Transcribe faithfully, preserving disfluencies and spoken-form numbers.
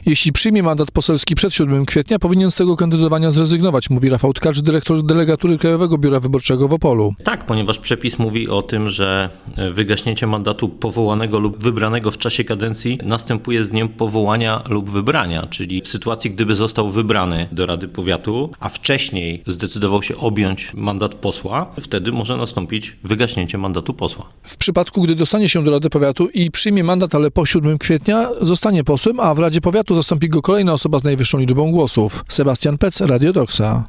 Jeśli przyjmie mandat poselski przed siódmego kwietnia, powinien z tego kandydowania zrezygnować, mówi Rafał Tkacz, dyrektor delegatury Krajowego Biura Wyborczego w Opolu. Tak, ponieważ przepis mówi o tym, że wygaśnięcie mandatu powołanego lub wybranego w czasie kadencji następuje z dniem powołania lub wybrania, czyli w sytuacji, gdyby został wybrany do Rady Powiatu, a wcześniej zdecydował się objąć mandat posła, wtedy może nastąpić wygaśnięcie mandatu posła. W przypadku, gdy dostanie się do Rady Powiatu i przyjmie mandat, ale po siódmego kwietnia, zostanie posłem, a w Radzie Powiatu zastąpi go kolejna osoba z najwyższą liczbą głosów. Sebastian Pec, Radio Doksa.